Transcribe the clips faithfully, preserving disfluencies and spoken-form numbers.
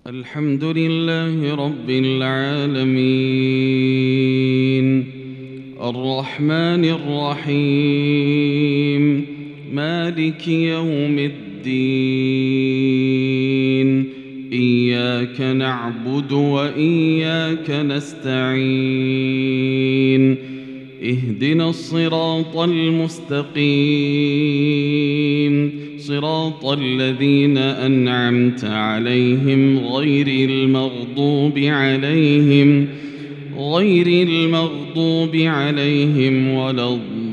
الحمد لله رب العالمين الرحمن الرحيم مالك يوم الدين إياك نعبد وإياك نستعين اهدنا الصراط المستقيم صراط الذين أنعمت عليهم غير المغضوب عليهم غير المغضوب عليهم ولا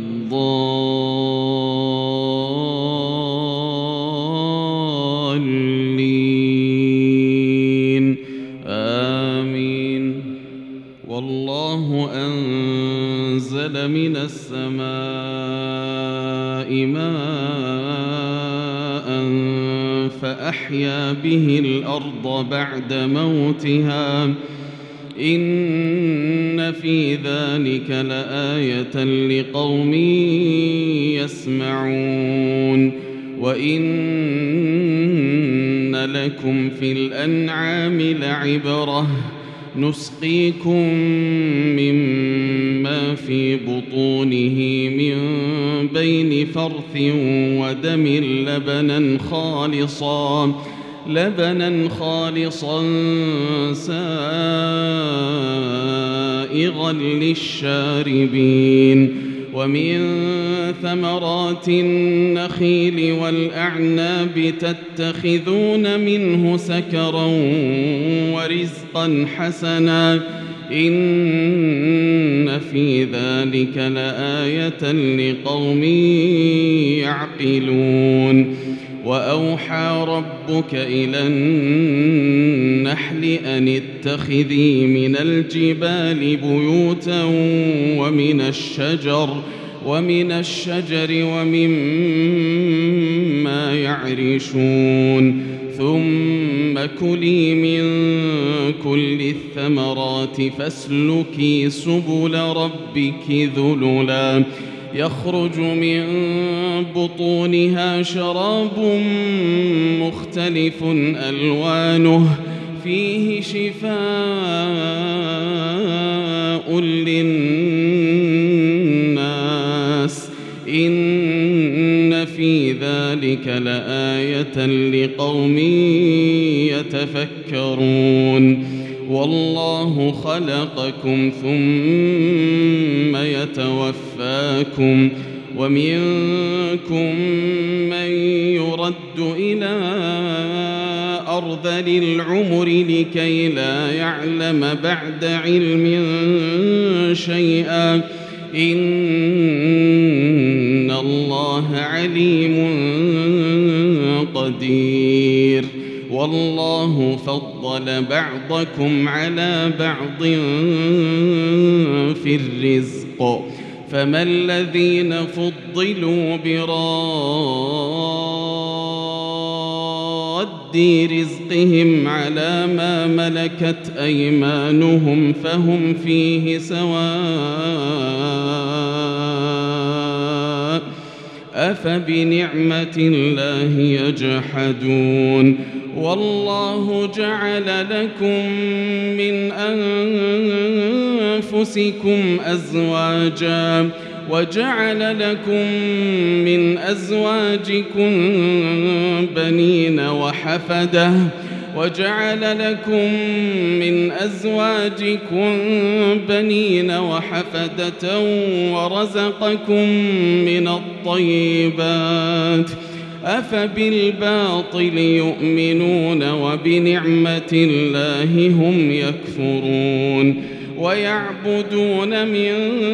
الضالين آمين. والله أنزل من السماء ماء فأحيا به الأرض بعد موتها إن في ذلك لآية لقوم يسمعون. وإن لكم في الأنعام لعبرة نسقيكم مما في بطونه من بين فرث ودم لبنا خالصا لبنا خالصا سائغا للشاربين ومن ثمرات النخيل والأعناب تتخذون منه سكرا ورزقا حسنا إن في ذلك لآية لقوم يعقلون. وأوحى ربك إلى النحل أن اتخذي من الجبال بيوتا ومن الشجر ومن الشجر ومما يعرشون ثم كلي من كل الثمرات فاسلكي سبل ربك ذللا يخرج من بطونها شراب مختلف ألوانه فيه شفاء للناس إن في ذلك لآية لقوم يتفكرون. والله خلقكم ثم يتوفاكم ومنكم من يرد إلى أرذل العمر لكي لا يعلم بعد علم شيئا إن الله عليم قدير. والله فضل بعضكم على بعض في الرزق فما الذين فضلوا براد رزقهم على ما ملكت أيمانهم فهم فيه سواء أفبنعمة الله يجحدون. والله جعل لكم من أنفسكم أزواجا وجعل لكم من أزواجكم بنين وحفدة وجعل لكم من أزواجكم بنين وحفدة ورزقكم من الطيبات أفبالباطل يؤمنون وبنعمة الله هم يكفرون. ويعبدون من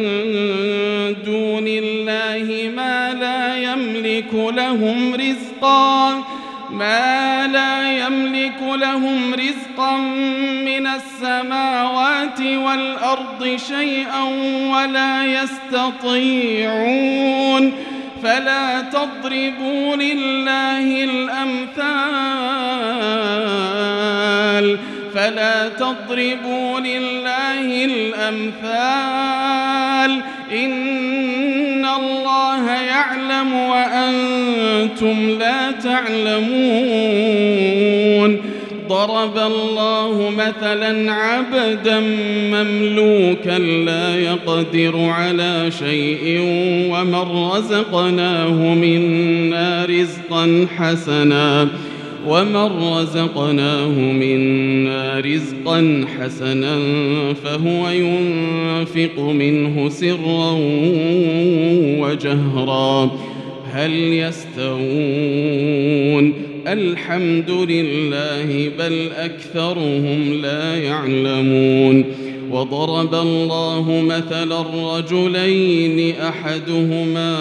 دون الله ما لا يملك لهم رزقا ما لا يملك لهم رزقا من السماوات والأرض شيئا ولا يستطيعون فلا تضربوا لله الأمثال فلا تضربوا لله الأمثال إن الله يعلم وأنتم لا تعلمون. ضرب الله مثلا عبدا مملوكا لا يقدر على شيء ومن رزقناه منا رزقا حسنا ومن رزقناه منا رزقا حسنا فهو ينفق منه سرا وجهرا هل يستوون الحمد لله بل أكثرهم لا يعلمون وضرب الله مثلا رجلين أحدهما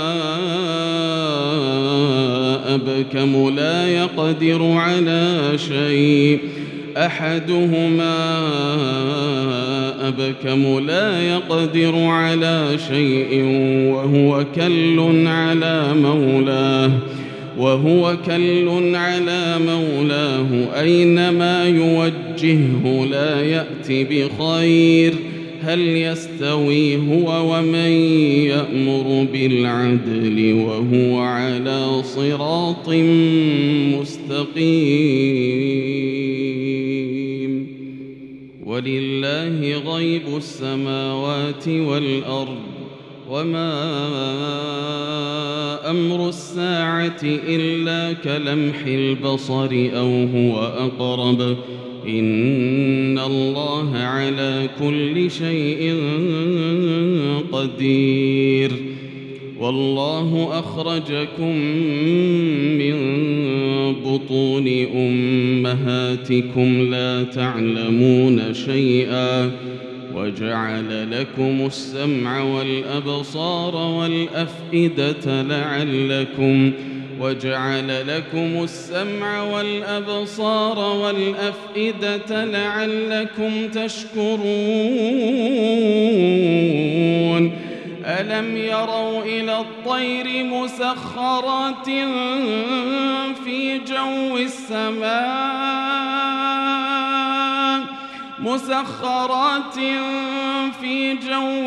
أبكم لا يقدر على شيء أحدهما أبكم لا يقدر على شيء وهو كل على مولاه وهو كل على مولاه أينما يوجهه لا يأتي بخير هل يستوي هو ومن يأمر بالعدل وهو على صراط مستقيم ولله غيب السماوات والأرض وما أمر الساعة إلا كلمح البصر أو هو أقرب إن الله على كل شيء قدير والله أخرجكم من بطون أمهاتكم لا تعلمون شيئا وجعل لكم السمع والأبصار والأفئدة لعلكم وجعل لكم السمع والأبصار والأفئدة لعلكم تشكرون ألم يروا إلى الطير مسخرات في جو السماء مسخرات في جو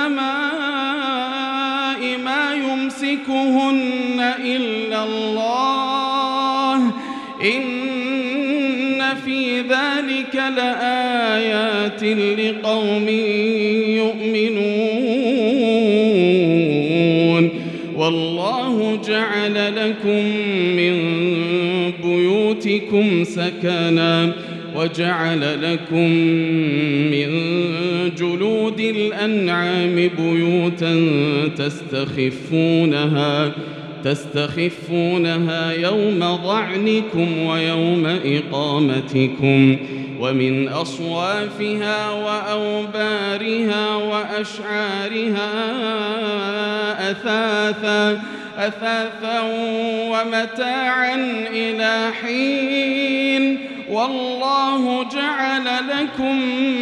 السماء ما يمسكهن إلا الله إن في ذلك لآيات لقوم يؤمنون والله جعل لكم من بيوتكم سكنا وجعل لكم من جلود الأنعام بيوتا تستخفونها تستخفونها يوم ظعنكم ويوم إقامتكم ومن أصوافها وأوبارها وأشعارها أثاثا أثاثا ومتاعا إلى حين والله جعل لكم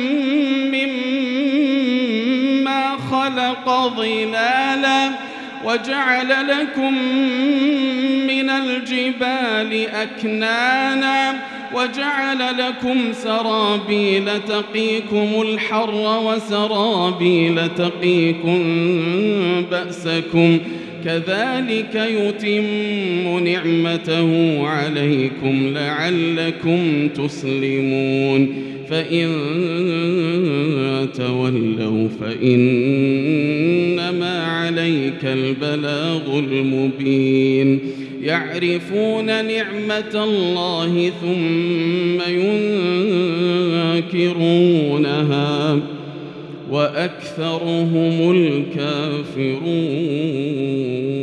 مما خلق ظلالا وجعل لكم من الجبال أكنانا وجعل لكم سرابيل تقيكم الحر وسرابيل تقيكم بأسكم كذلك يتم نعمته عليكم لعلكم تسلمون فإن تولوا فإنما عليك البلاغ المبين يعرفون نعمة الله ثم ينكرونها وأكثرهم الكافرون.